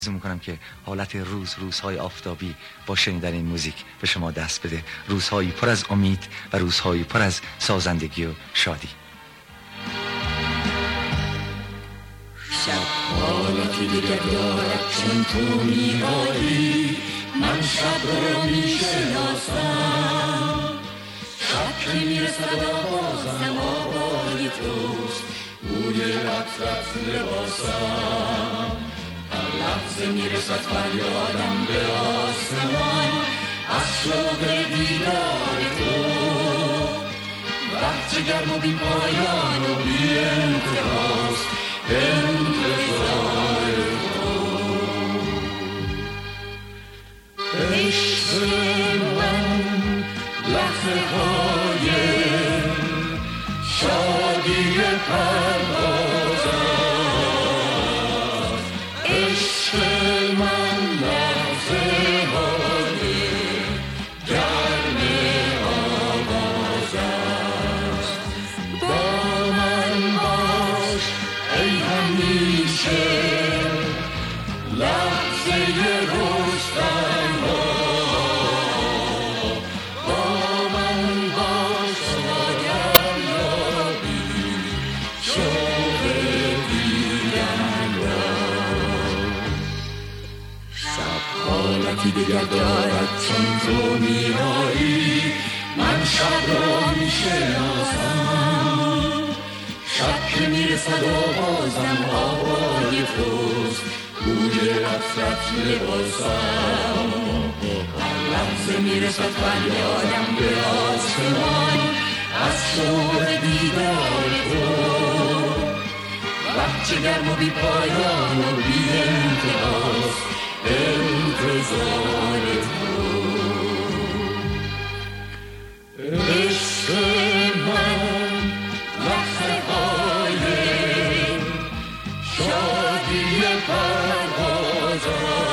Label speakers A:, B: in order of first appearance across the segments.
A: آرزو میکنم که حالت روزهای آفتابی با شنیدن این موزیک به شما دست بده، روزهایی پر از امید و روزهایی پر از سازندگی و شادی.
B: شب حالتی دیگر دارد چون تو میایی، من شب رو میشناسم. شب که میرسد آوازم آوای توست، بوی عطرت لباسم. هر لحظه میرسد فریادم به آسمان از شوق دیدار تو. وقت گرم و بی پایان و بی انتهاست انتظار تو. عشق من لحظه های شادی پرواز است. عشق من لحظه های گرم آواز است. با من باش ای همیشه لحظه رستم ها. با من باش تا دریابی شوق دیدن را. شب حالتی دیگر دارد چون تو میایی، من شب را میشناسم. شب که میرسد آوازم آوای توست، بوی عطرت لباسم. هر لحظه میرسد فریادم به آسمان از شوق دیدار تو. وقت گرم و بی پایان و بی انتهاست انتظار تو. عشق من لحظه های شادی پرواز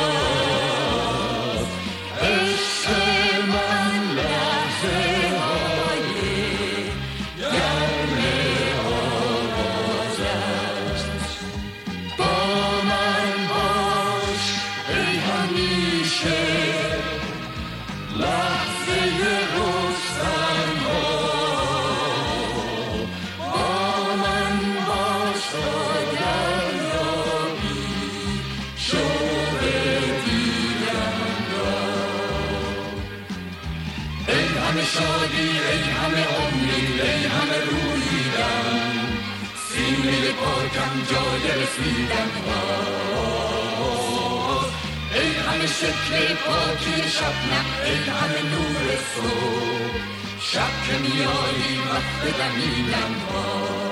B: است. عشق من لحظه های گرم آواز است. با من باش ای همیشه لحظه رستم ها. با من باش تا دریابی شوق دیدن را. ای همه شادی ای همه امید ای همه روییدن، سینه پاکم جای رسیدن ها. ای همه شکل پاکی شبنم ای همه نور صبح، شب که میایی وقت دمیدن ها.